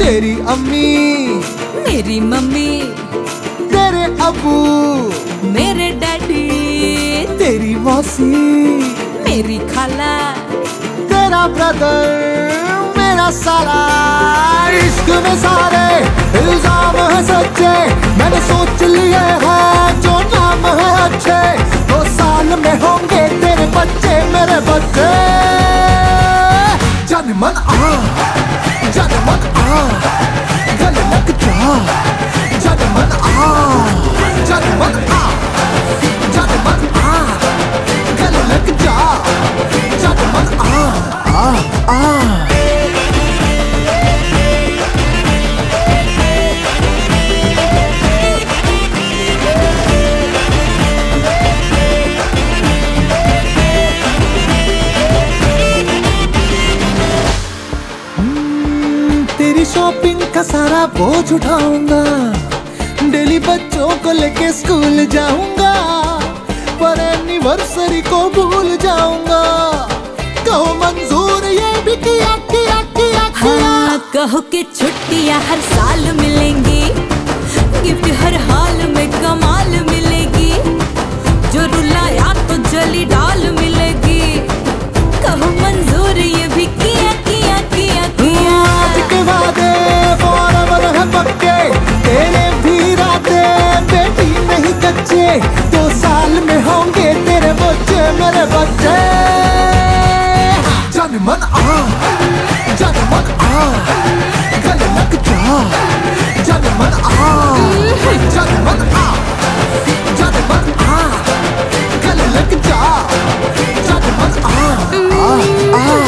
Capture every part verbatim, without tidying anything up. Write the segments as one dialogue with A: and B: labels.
A: तेरी अम्मी,
B: मेरी मम्मी,
A: तेरे अबू,
B: मेरे डैडी,
A: तेरी मौसी,
B: मेरी खाला,
A: तेरा ब्रदर, मेरा साला। इश्क में सारे इल्जाम है सच्चे, मैंने सोच लिए हैं जो नाम है अच्छे। दो साल में होंगे तेरे बच्चे मेरे बच्चे। जन मन आ, जन मन आ, गले लग जा। जन मन आ, जन मन आ, जन मन आ, गले लग जा। जन मन आ, आ, आ। तेरी शॉपिंग का सारा बोझ उठाऊंगा, डेली बच्चों को लेके स्कूल जाऊंगा, पर एनिवर्सरी को भूल जाऊंगा। कहो मंजूर ये भी किया किया किया किया।
B: हाँ, कहो कि छुट्टियां हर साल मिलेंगी, गिफ्ट हर हाल में कमाल मिलेगी, जो रुलाया तो जली डाल मिलेगी। कहो मंजूर ये भी किया किया किया किया।
A: आज के वादे forever है पक्के, तेरे भी इरादे बेटी नहीं कच्चे। दो साल में होंगे तेरे बच्चे मेरे बच्चे। जन मन आ, जन मन आ, गले लग जा। जन मन आ, जन मन आ, जन मन आ, गले लग जा। जन मन आ, आ, आ।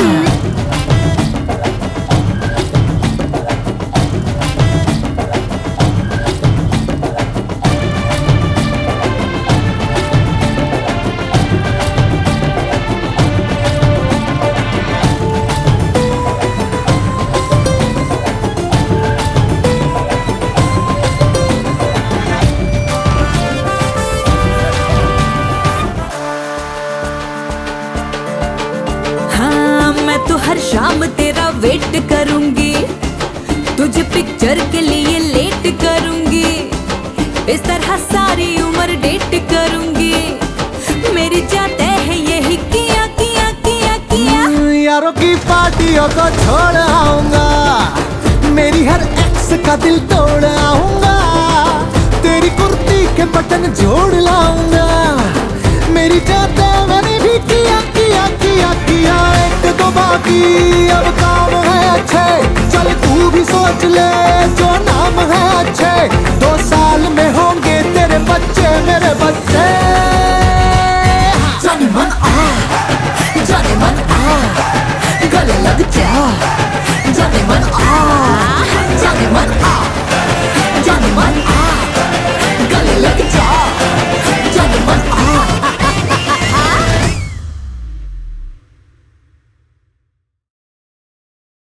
B: तो हर शाम तेरा वेट करूंगी, तुझे पिक्चर के लिए लेट करूंगी, इस तरह सारी उम्र डेट करूंगी। मेरी जाते है यही किया किया किया किया।
A: यारों की पार्टियों को छोड़ आऊंगा, मेरी हर एक्स का दिल तोड़ आऊंगा, तेरी कुर्ती के बटन जोड़ लाऊंगा। मेरी जाते मैंने भी किया किया किया किया। एक दो बाकी अब काम है अच्छे, चल तू भी सोच ले जो नाम है अच्छे।